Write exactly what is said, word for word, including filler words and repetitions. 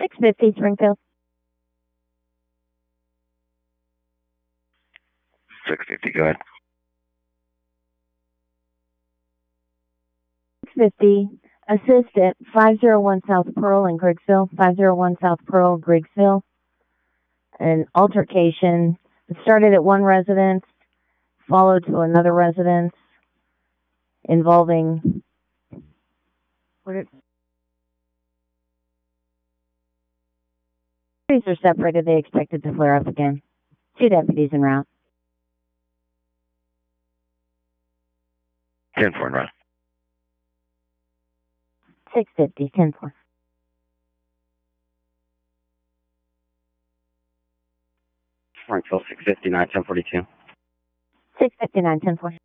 six fifty Springfield. six fifty, go ahead. six fifty, assist at five oh one South Pearl in Griggsville, five oh one South Pearl, Griggsville. An altercation started at one residence, followed to another residence, involving... What are, are separated, they expected to flare up again. Two deputies en route. ten four en route. six fifty, ten four. Springfield, six fifty-nine, ten forty-two. six fifty-nine, ten four.